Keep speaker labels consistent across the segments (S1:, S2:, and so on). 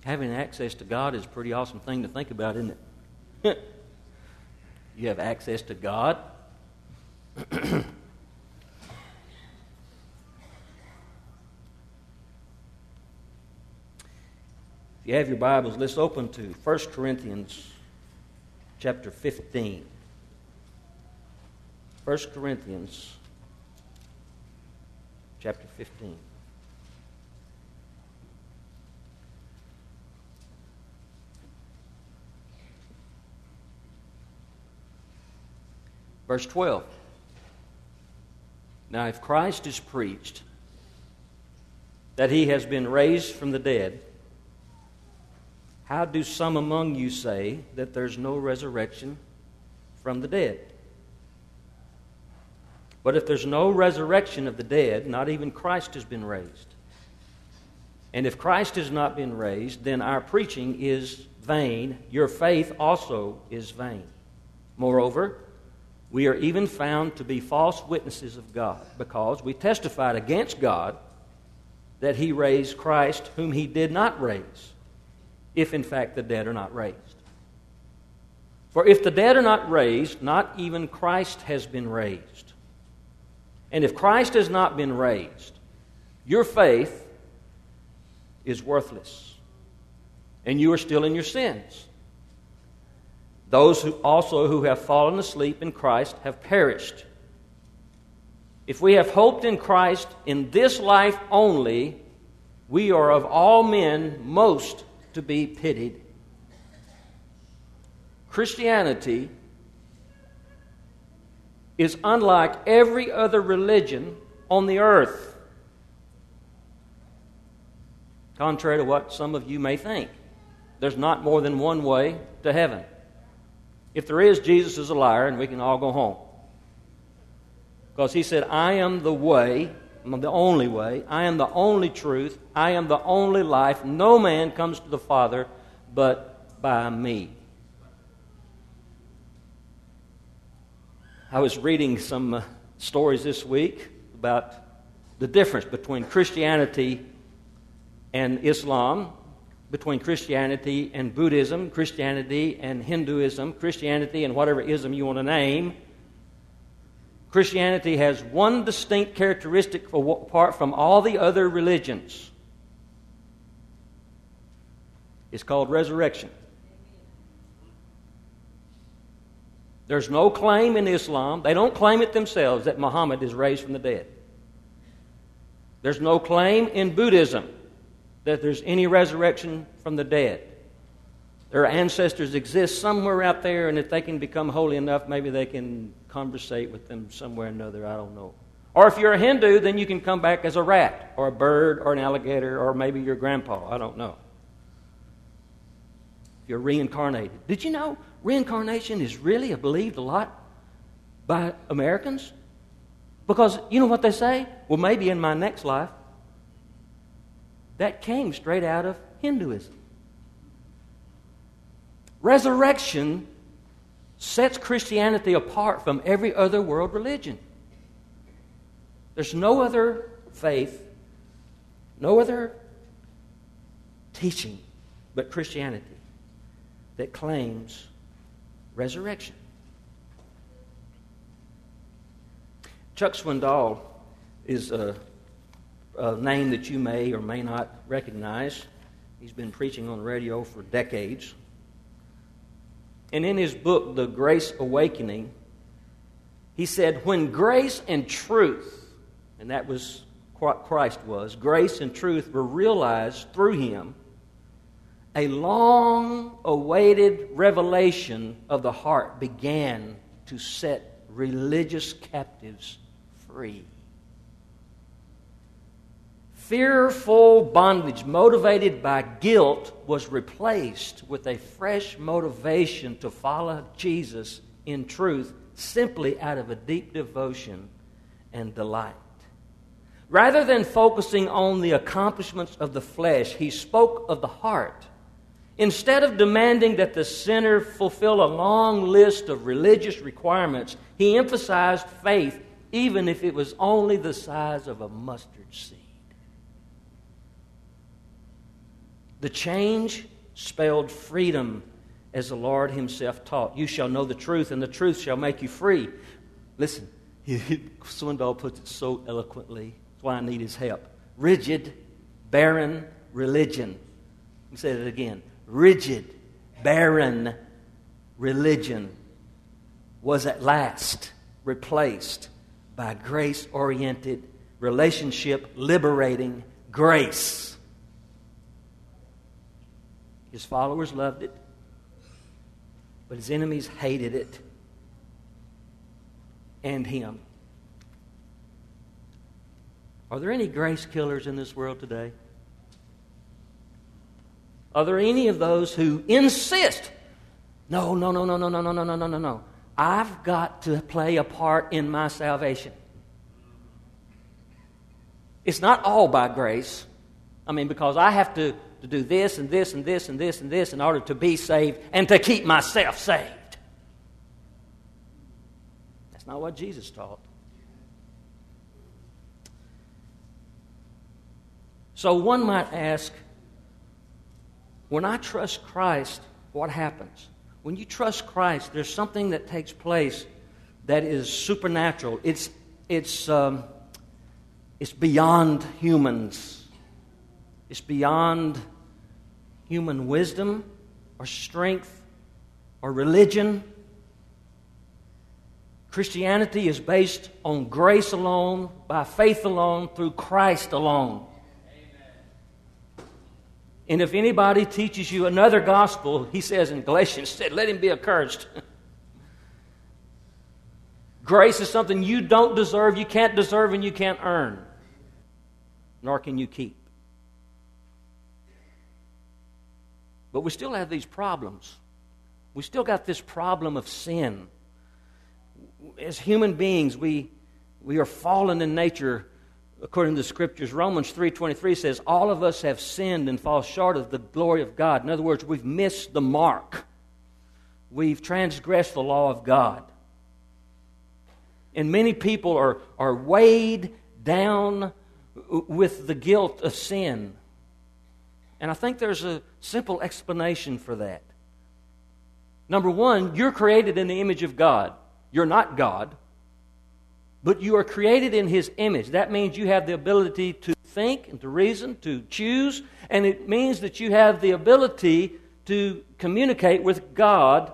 S1: Having access to God is a pretty awesome thing to think about, isn't it? You have access to God. If you have your Bibles, let's open to 1 Corinthians chapter 15. 1 Corinthians chapter 15. Verse 12. Now, if Christ is preached that he has been raised from the dead, how do some among you say that there's no resurrection from the dead? But if there's no resurrection of the dead, not even Christ has been raised. And if Christ has not been raised, then our preaching is vain. Your faith also is vain. Moreover, we are even found to be false witnesses of God, because we testified against God that he raised Christ whom he did not raise, if in fact the dead are not raised. For if the dead are not raised, not even Christ has been raised. And if Christ has not been raised, your faith is worthless, and you are still in your sins. Those who have fallen asleep in Christ have perished. If we have hoped in Christ in this life only, we are of all men most to be pitied. Christianity is unlike every other religion on the earth, contrary to what some of you may think. There's not more than one way to heaven. If there is, Jesus is a liar, and we can all go home. Because he said, I am the way, I'm the only way, I am the only truth, I am the only life. No man comes to the Father but by me. I was reading some stories this week about the difference between Christianity and Islam, between Christianity and Buddhism, Christianity and Hinduism, Christianity and whatever ism you want to name. Christianity has one distinct characteristic apart from all the other religions. It's called resurrection. There's no claim in Islam, they don't claim it themselves, that Muhammad is raised from the dead. There's no claim in Buddhism that there's any resurrection from the dead. Their ancestors exist somewhere out there, and if they can become holy enough, maybe they can conversate with them somewhere or another, I don't know. Or if you're a Hindu, then you can come back as a rat, or a bird, or an alligator, or maybe your grandpa, I don't know. You're reincarnated. Did you know reincarnation is really believed a lot by Americans? Because you know what they say? Well, maybe in my next life. That came straight out of Hinduism. Resurrection sets Christianity apart from every other world religion. There's no other faith, no other teaching but Christianity that claims resurrection. Chuck Swindoll is a name that you may or may not recognize. He's been preaching on radio for decades. And in his book, The Grace Awakening, he said, when grace and truth, and that was what Christ was, grace and truth were realized through him, a long-awaited revelation of the heart began to set religious captives free. Fearful bondage motivated by guilt was replaced with a fresh motivation to follow Jesus in truth simply out of a deep devotion and delight. Rather than focusing on the accomplishments of the flesh, he spoke of the heart. Instead of demanding that the sinner fulfill a long list of religious requirements, he emphasized faith, even if it was only the size of a mustard seed. The change spelled freedom, as the Lord Himself taught. You shall know the truth, and the truth shall make you free. Listen, Swindoll puts it so eloquently. That's why I need his help. Rigid, barren religion. Let me say that again. Rigid, barren religion was at last replaced by grace-oriented, relationship-liberating grace. His followers loved it, but His enemies hated it and Him. Are there any grace killers in this world today? Are there any of those who insist, no, I've got to play a part in my salvation? It's not all by grace. Because I have to do this and this and this and this and this in order to be saved and to keep myself saved. That's not what Jesus taught. So one might ask, when I trust Christ, what happens? When you trust Christ, there's something that takes place that is supernatural. It's beyond humans. It's beyond human wisdom or strength or religion. Christianity is based on grace alone, by faith alone, through Christ alone. And if anybody teaches you another gospel, he says in Galatians, let him be accursed. Grace is something you don't deserve, you can't deserve, and you can't earn. Nor can you keep. But we still have these problems. We still got this problem of sin. As human beings, we are fallen in nature. According to the Scriptures, Romans 3:23 says, all of us have sinned and fall short of the glory of God. In other words, we've missed the mark. We've transgressed the law of God. And many people are weighed down with the guilt of sin. And I think there's a simple explanation for that. Number one, you're created in the image of God. You're not God. But you are created in His image. That means you have the ability to think and to reason, to choose, and it means that you have the ability to communicate with God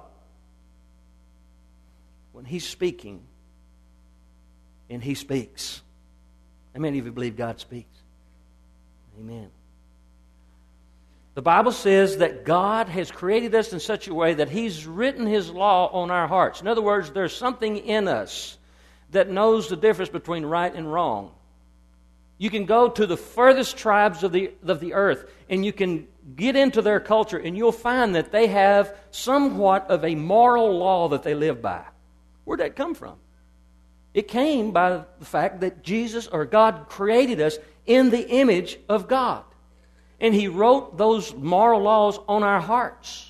S1: when He's speaking and He speaks. How many of you believe God speaks? Amen. The Bible says that God has created us in such a way that He's written His law on our hearts. In other words, there's something in us that knows the difference between right and wrong. You can go to the furthest tribes of the earth and you can get into their culture and you'll find that they have somewhat of a moral law that they live by. Where'd that come from? It came by the fact that Jesus or God created us in the image of God. And He wrote those moral laws on our hearts.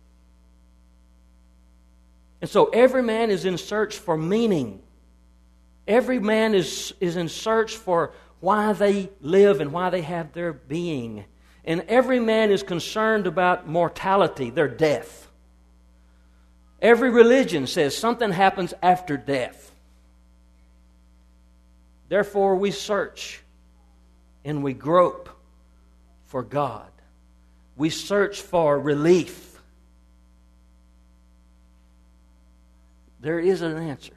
S1: And so every man is in search for meaning. Every man is in search for why they live and why they have their being. And every man is concerned about mortality, their death. Every religion says something happens after death. Therefore, we search and we grope for God. We search for relief. There is an answer.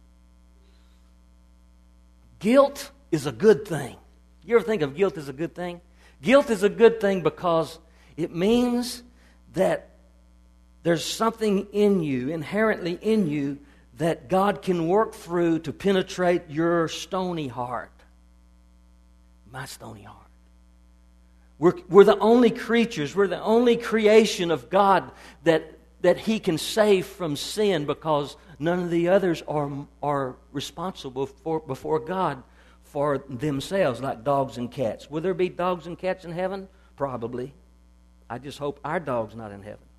S1: Guilt is a good thing. You ever think of guilt as a good thing? Guilt is a good thing because it means that there's something in you, inherently in you, that God can work through to penetrate your stony heart. My stony heart. We're the only creatures, we're the only creation of God that He can save from sin, because none of the others are responsible before God for themselves, like dogs and cats. Will there be dogs and cats in heaven? Probably. I just hope our dog's not in heaven.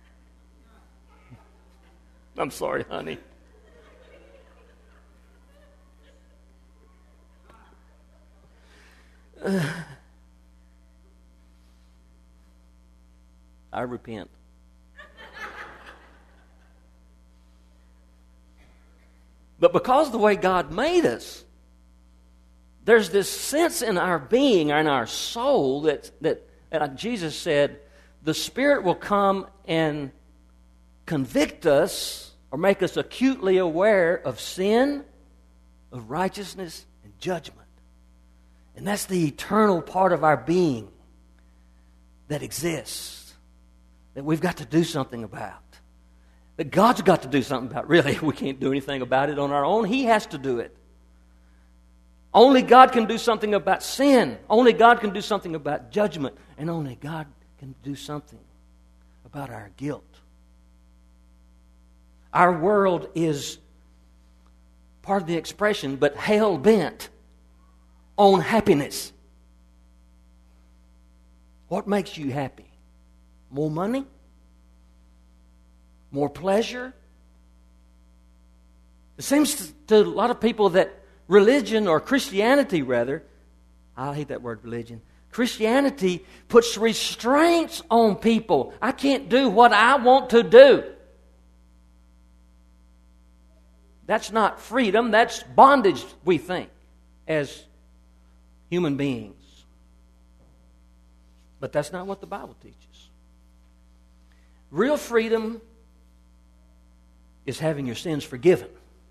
S1: I'm sorry, honey. I repent. But because of the way God made us, there's this sense in our being, in our soul, that like Jesus said, the Spirit will come and convict us or make us acutely aware of sin, of righteousness, and judgment. And that's the eternal part of our being that exists, that we've got to do something about. That God's got to do something about. Really, we can't do anything about it on our own. He has to do it. Only God can do something about sin. Only God can do something about judgment. And only God can do something about our guilt. Our world is, part of the expression, but hell-bent on happiness. What makes you happy? More money? More pleasure? It seems to a lot of people that religion, or Christianity rather, I hate that word religion, Christianity puts restraints on people. I can't do what I want to do. That's not freedom, that's bondage, we think, as human beings. But that's not what the Bible teaches. Real freedom is having your sins forgiven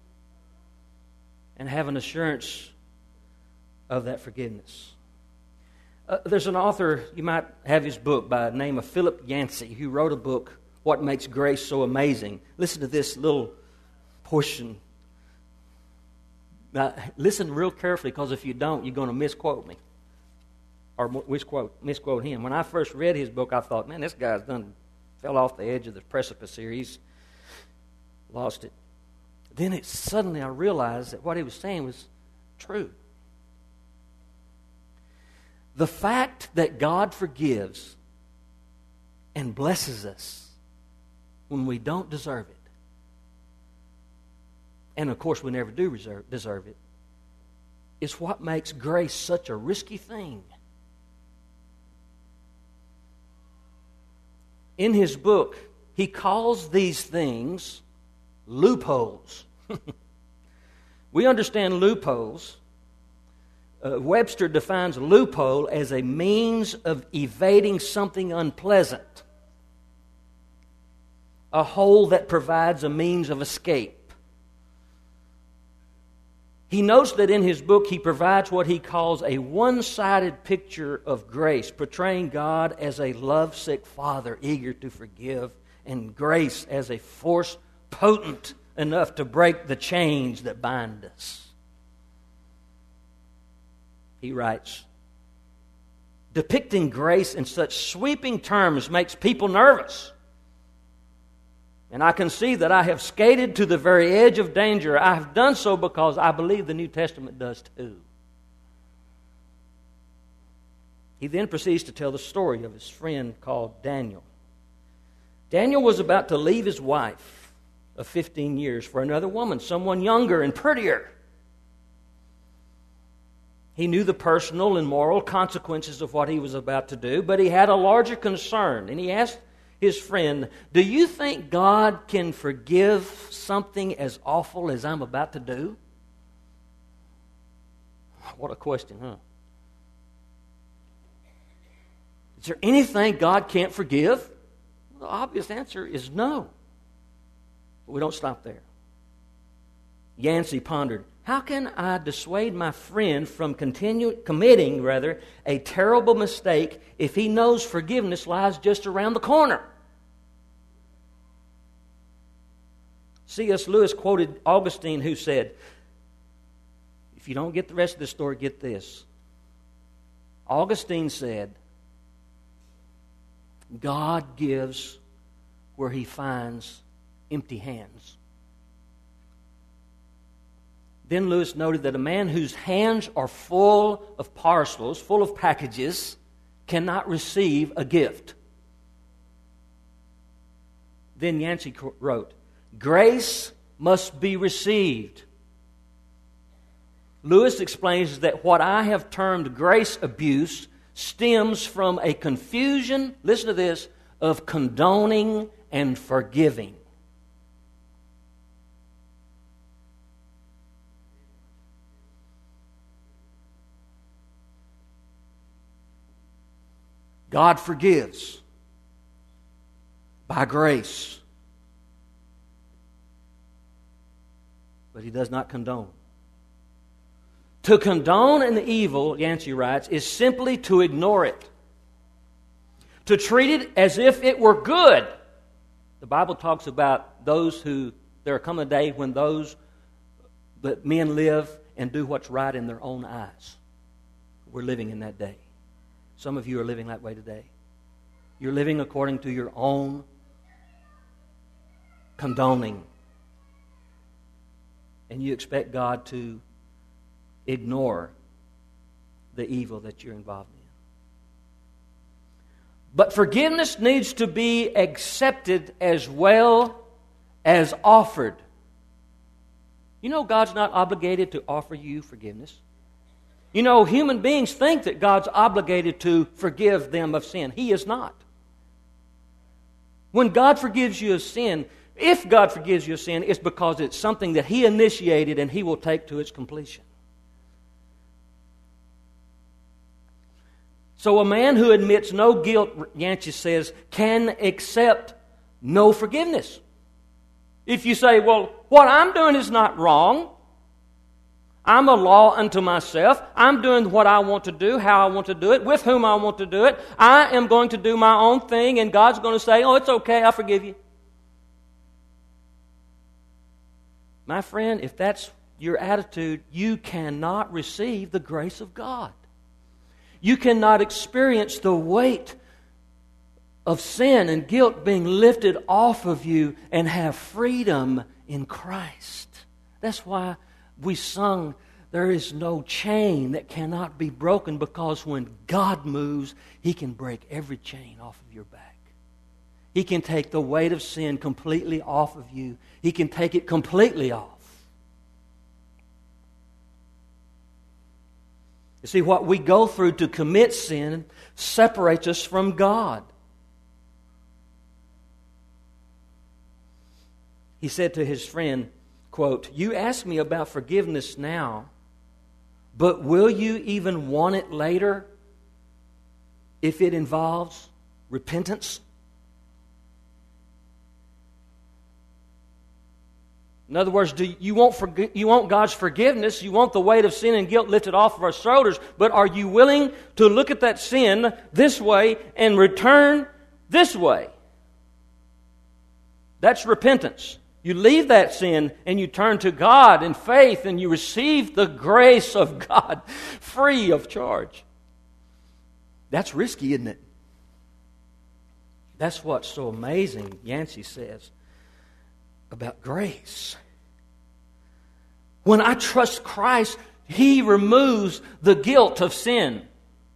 S1: and having assurance of that forgiveness. There's an author, you might have his book, by the name of Philip Yancey, who wrote a book, What Makes Grace So Amazing. Listen to this little portion. Now, listen real carefully, because if you don't, you're going to misquote me. Or misquote him. When I first read his book, I thought, man, this guy's fell off the edge of the precipice here. He's lost it. Then suddenly I realized that what he was saying was true. The fact that God forgives and blesses us when we don't deserve it, and of course we never do deserve it, is what makes grace such a risky thing. In his book, he calls these things loopholes. We understand loopholes. Webster defines a loophole as a means of evading something unpleasant, a hole that provides a means of escape. He notes that in his book he provides what he calls a one-sided picture of grace, portraying God as a lovesick Father eager to forgive, and grace as a force potent enough to break the chains that bind us. He writes, depicting grace in such sweeping terms makes people nervous. And I can see that I have skated to the very edge of danger. I have done so because I believe the New Testament does too. He then proceeds to tell the story of his friend called Daniel. Daniel was about to leave his wife of 15 years for another woman, someone younger and prettier. He knew the personal and moral consequences of what he was about to do, but he had a larger concern, and he asked his friend, do you think God can forgive something as awful as I'm about to do? What a question, huh? Is there anything God can't forgive? The obvious answer is no. But we don't stop there. Yancey pondered, how can I dissuade my friend from committing a terrible mistake if he knows forgiveness lies just around the corner? C.S. Lewis quoted Augustine, who said, if you don't get the rest of the story, get this. Augustine said, God gives where he finds empty hands. Then Lewis noted that a man whose hands are full of parcels, full of packages, cannot receive a gift. Then Yancey wrote, grace must be received. Lewis explains that what I have termed grace abuse stems from a confusion, listen to this, of condoning and forgiving. God forgives by grace, but He does not condone. To condone an evil, Yancey writes, is simply to ignore it, to treat it as if it were good. The Bible talks about those who, there come a day when those that men live and do what's right in their own eyes. We're living in that day. Some of you are living that way today. You're living according to your own condoning. And you expect God to ignore the evil that you're involved in. But forgiveness needs to be accepted as well as offered. You know, God's not obligated to offer you forgiveness. You know, human beings think that God's obligated to forgive them of sin. He is not. When God forgives you of sin, if God forgives you of sin, it's because it's something that He initiated and He will take to its completion. So a man who admits no guilt, Yancey says, can accept no forgiveness. If you say, well, what I'm doing is not wrong. I'm a law unto myself. I'm doing what I want to do, how I want to do it, with whom I want to do it. I am going to do my own thing, and God's going to say, oh, it's okay, I forgive you. My friend, if that's your attitude, you cannot receive the grace of God. You cannot experience the weight of sin and guilt being lifted off of you and have freedom in Christ. That's why we sung, there is no chain that cannot be broken, because when God moves, He can break every chain off of your back. He can take the weight of sin completely off of you. He can take it completely off. You see, what we go through to commit sin separates us from God. He said to his friend, quote, "You ask me about forgiveness now, but will you even want it later if it involves repentance?" In other words, you want God's forgiveness, you want the weight of sin and guilt lifted off of our shoulders, but are you willing to look at that sin this way and return this way? That's repentance. You leave that sin and you turn to God in faith and you receive the grace of God free of charge. That's risky, isn't it? That's what's so amazing, Yancey says, about grace. When I trust Christ, He removes the guilt of sin.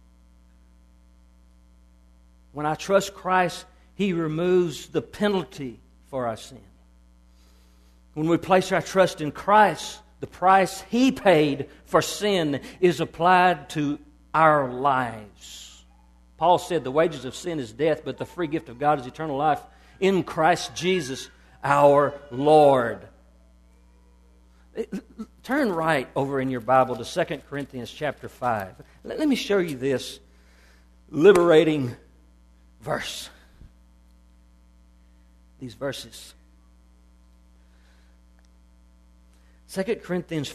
S1: When I trust Christ, He removes the penalty for our sin. When we place our trust in Christ, the price He paid for sin is applied to our lives. Paul said the wages of sin is death, but the free gift of God is eternal life in Christ Jesus our Lord. Turn right over in your Bible to 2 Corinthians chapter 5. Let me show you this liberating verse. These verses. 2 Corinthians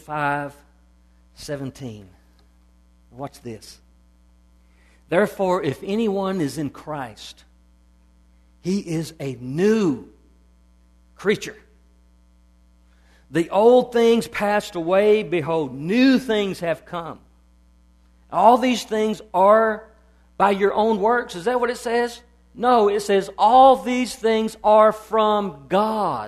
S1: 5:17. Watch this. "Therefore, if anyone is in Christ, he is a new creature. The old things passed away, behold, new things have come. All these things are by your own works." Is that what it says? No, it says all these things are from God,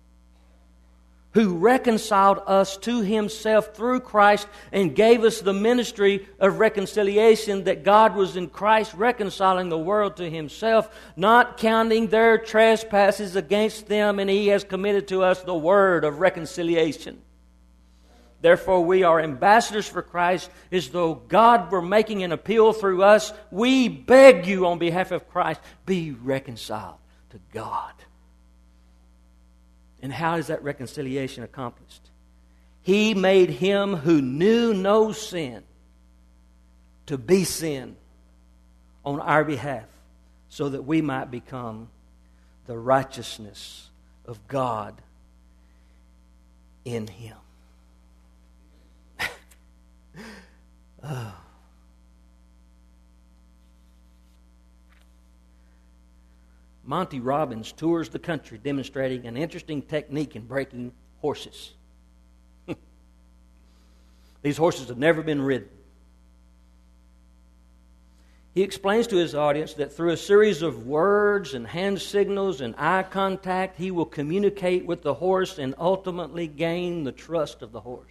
S1: who reconciled us to Himself through Christ and gave us the ministry of reconciliation, that God was in Christ reconciling the world to Himself, not counting their trespasses against them, and He has committed to us the word of reconciliation. Therefore, we are ambassadors for Christ, as though God were making an appeal through us. We beg you on behalf of Christ, be reconciled to God. And how is that reconciliation accomplished? He made Him who knew no sin to be sin on our behalf, so that we might become the righteousness of God in Him. Oh. Monty Robbins tours the country demonstrating an interesting technique in breaking horses. These horses have never been ridden. He explains to his audience that through a series of words and hand signals and eye contact, he will communicate with the horse and ultimately gain the trust of the horse.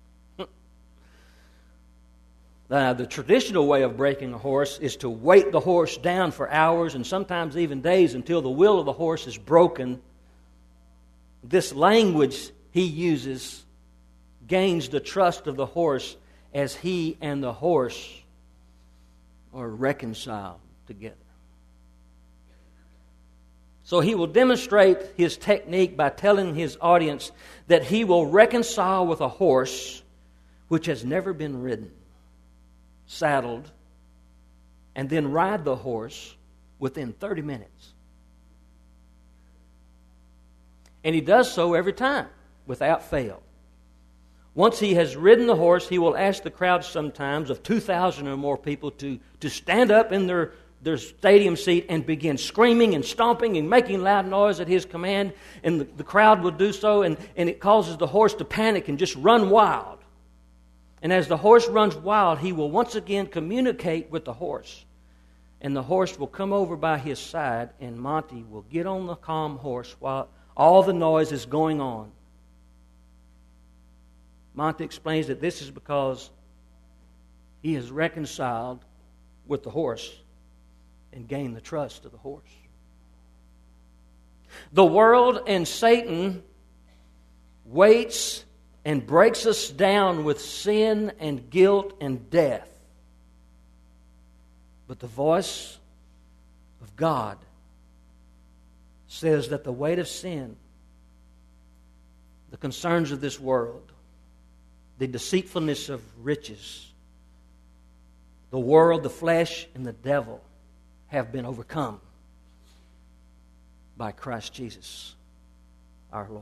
S1: Now, the traditional way of breaking a horse is to weight the horse down for hours and sometimes even days until the will of the horse is broken. This language he uses gains the trust of the horse as he and the horse are reconciled together. So he will demonstrate his technique by telling his audience that he will reconcile with a horse which has never been ridden, saddled, and then ride the horse within 30 minutes. And he does so every time, without fail. Once he has ridden the horse, he will ask the crowd sometimes of 2,000 or more people to stand up in their stadium seat and begin screaming and stomping and making loud noise at his command. And the crowd will do so, and it causes the horse to panic and just run wild. And as the horse runs wild, he will once again communicate with the horse. And the horse will come over by his side, and Monty will get on the calm horse while all the noise is going on. Monty explains that this is because he has reconciled with the horse and gained the trust of the horse. The world and Satan waits and breaks us down with sin and guilt and death. But the voice of God says that the weight of sin, the concerns of this world, the deceitfulness of riches, the world, the flesh, and the devil have been overcome by Christ Jesus, our Lord.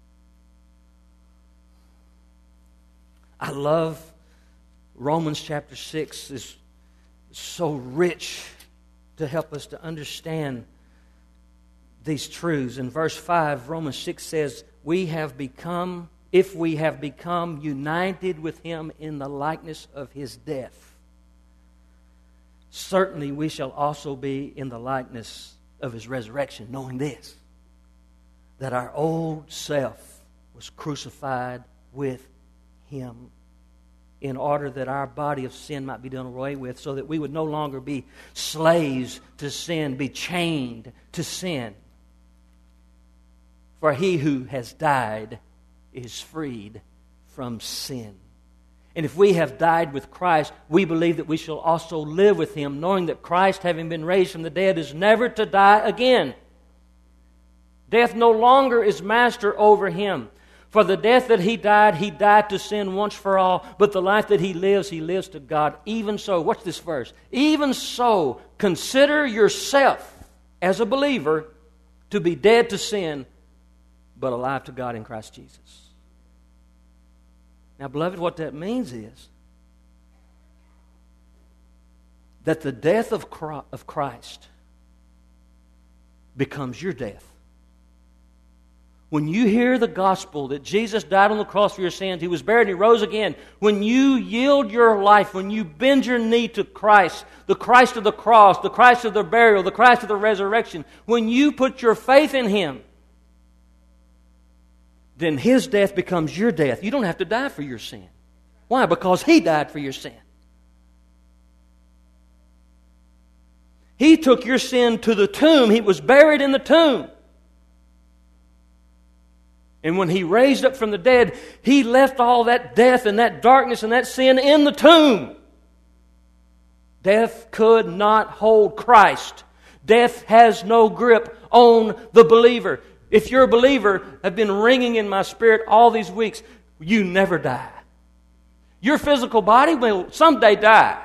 S1: I love Romans chapter 6. It's so rich to help us to understand these truths. In verse 5, Romans 6 says, if we have become united with Him in the likeness of His death, certainly we shall also be in the likeness of His resurrection, knowing this, that our old self was crucified with Him, in order that our body of sin might be done away with, so that we would no longer be slaves to sin, be chained to sin. For he who has died is freed from sin. And if we have died with Christ, we believe that we shall also live with Him, knowing that Christ, having been raised from the dead, is never to die again. Death no longer is master over Him. For the death that He died to sin once for all, but the life that He lives to God. Even so, watch this verse. Even so, consider yourself as a believer to be dead to sin, but alive to God in Christ Jesus. Now, beloved, what that means is that the death of Christ becomes your death. When you hear the gospel that Jesus died on the cross for your sins, He was buried and He rose again, when you yield your life, when you bend your knee to Christ, the Christ of the cross, the Christ of the burial, the Christ of the resurrection, when you put your faith in Him, then His death becomes your death. You don't have to die for your sin. Why? Because He died for your sin. He took your sin to the tomb. He was buried in the tomb. And when He raised up from the dead, He left all that death and that darkness and that sin in the tomb. Death could not hold Christ. Death has no grip on the believer. If you're a believer, have been ringing in my spirit all these weeks, you never die. Your physical body will someday die.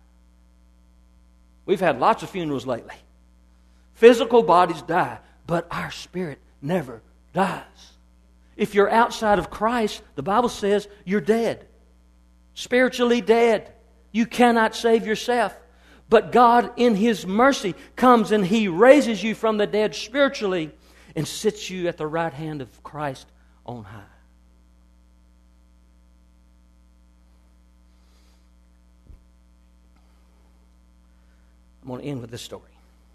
S1: We've had lots of funerals lately. Physical bodies die, but our spirit never dies. If you're outside of Christ, the Bible says you're dead. Spiritually dead. You cannot save yourself. But God, in His mercy, comes and He raises you from the dead spiritually and sits you at the right hand of Christ on high. I'm going to end with this story.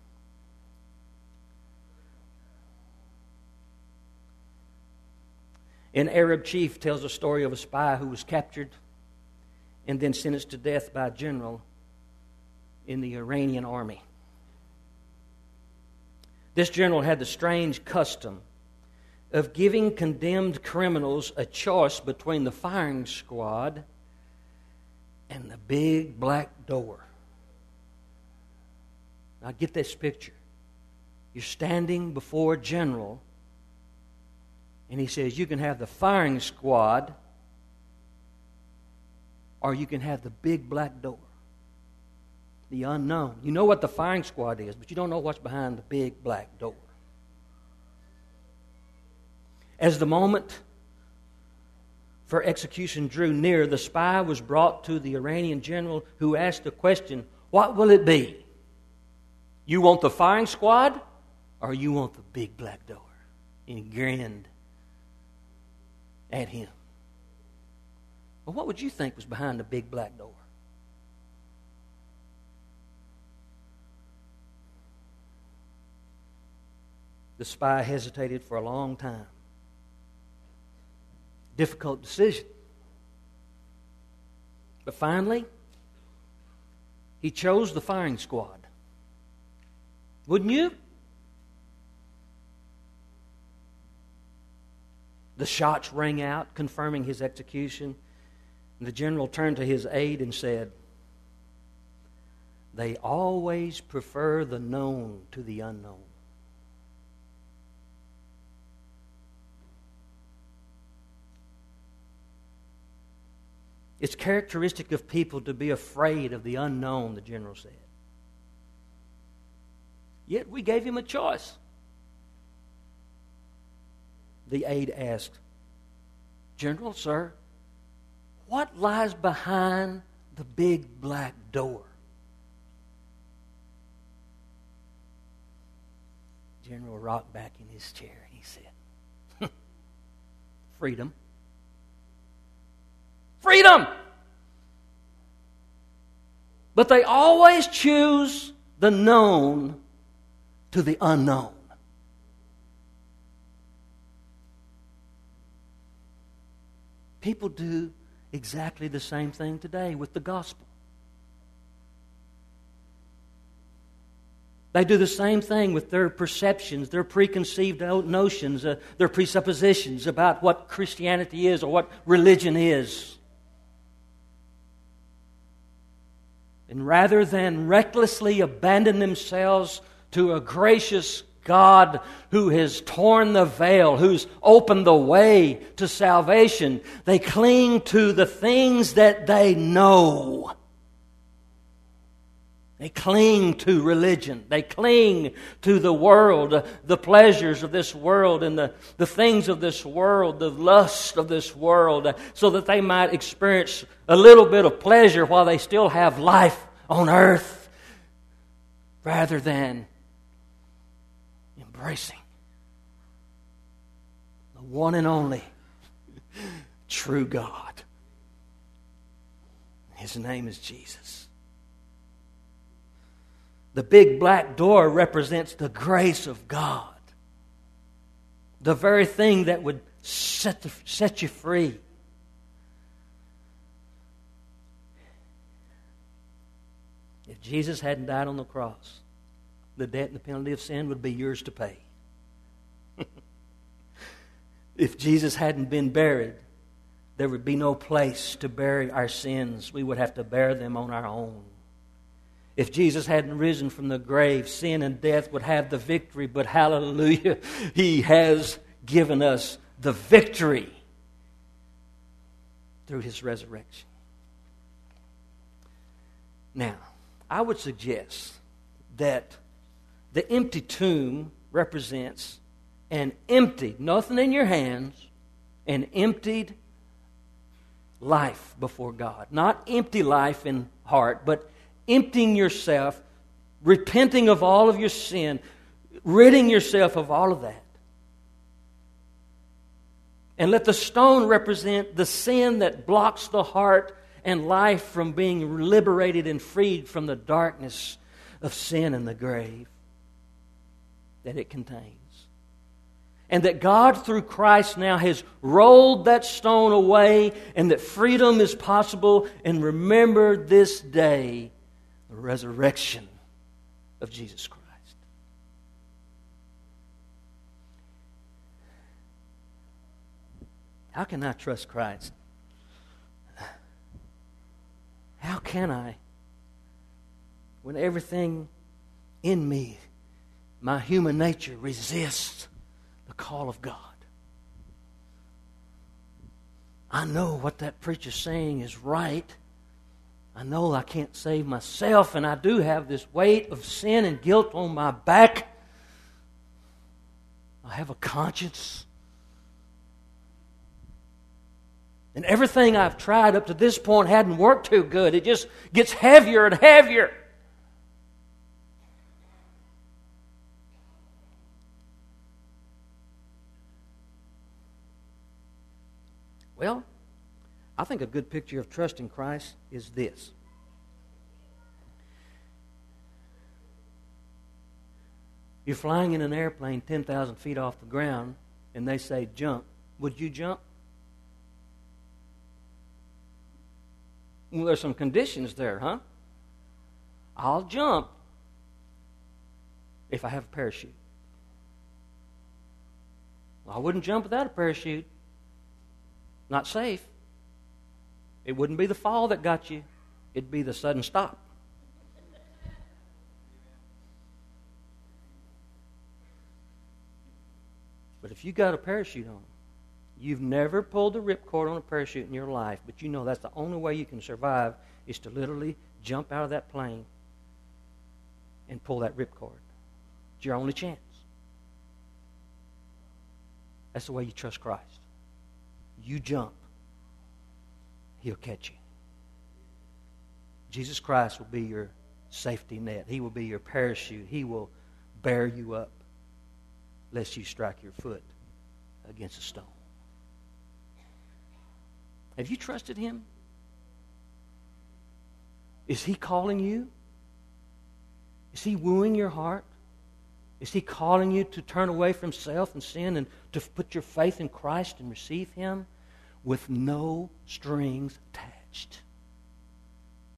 S1: An Arab chief tells a story of a spy who was captured and then sentenced to death by a general in the Iranian army. This general had the strange custom of giving condemned criminals a choice between the firing squad and the big black door. Now get this picture. You're standing before a general, and he says, you can have the firing squad, or you can have the big black door. The unknown. You know what the firing squad is, but you don't know what's behind the big black door. As the moment for execution drew near, the spy was brought to the Iranian general, who asked the question, what will it be? You want the firing squad, or you want the big black door? And he grinned at him. Well, what would you think was behind the big black door? The spy hesitated for a long time. Difficult decision. But finally, he chose the firing squad. Wouldn't you? The shots rang out, confirming his execution. And the general turned to his aide and said, they always prefer the known to the unknown. It's characteristic of people to be afraid of the unknown, the general said. Yet we gave him a choice. The aide asked, General, sir, what lies behind the big black door? General rocked back in his chair and he said, freedom. Freedom! But they always choose the known to the unknown. People do exactly the same thing today with the gospel. They do the same thing with their perceptions, their preconceived notions, their presuppositions about what Christianity is or what religion is. And rather than recklessly abandon themselves to a gracious God who has torn the veil, who's opened the way to salvation, they cling to the things that they know. They cling to religion. They cling to the world, the pleasures of this world and the things of this world, the lust of this world, so that they might experience a little bit of pleasure while they still have life on earth, rather than embracing the one and only true God. His name is Jesus. The big black door represents the grace of God, the very thing that would set you free. If Jesus hadn't died on the cross, the debt and the penalty of sin would be yours to pay. If Jesus hadn't been buried, there would be no place to bury our sins. We would have to bear them on our own. If Jesus hadn't risen from the grave, sin and death would have the victory. But hallelujah, He has given us the victory through His resurrection. Now, I would suggest that the empty tomb represents an emptied, nothing in your hands, an emptied life before God. Not empty life in heart, but emptying yourself, repenting of all of your sin, ridding yourself of all of that. And let the stone represent the sin that blocks the heart and life from being liberated and freed from the darkness of sin and the grave that it contains. And that God, through Christ, now has rolled that stone away, and that freedom is possible. And remember this day, the resurrection of Jesus Christ. How can I trust Christ? How can I, when everything in me, my human nature, resists the call of God? I know what that preacher's saying is right. I know I can't save myself, and I do have this weight of sin and guilt on my back. I have a conscience. And everything I've tried up to this point hadn't worked too good. It just gets heavier and heavier. Well, I think a good picture of trusting Christ is this. You're flying in an airplane 10,000 feet off the ground, and they say, jump. Would you jump? Well, there's some conditions there, huh? I'll jump if I have a parachute. Well, I wouldn't jump without a parachute. Not safe. It wouldn't be the fall that got you. It'd be the sudden stop. But if you got a parachute on, you've never pulled the ripcord on a parachute in your life, but you know that's the only way you can survive is to literally jump out of that plane and pull that ripcord. It's your only chance. That's the way you trust Christ. You jump, He'll catch you. Jesus Christ will be your safety net. He will be your parachute. He will bear you up lest you strike your foot against a stone. Have you trusted Him? Is He calling you? Is He wooing your heart? Is He calling you to turn away from self and sin and to put your faith in Christ and receive Him with no strings attached?